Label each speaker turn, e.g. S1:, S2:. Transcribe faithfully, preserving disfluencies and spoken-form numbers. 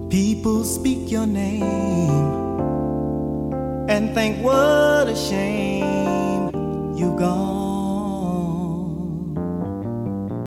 S1: People speak your name and think what a shame you gone.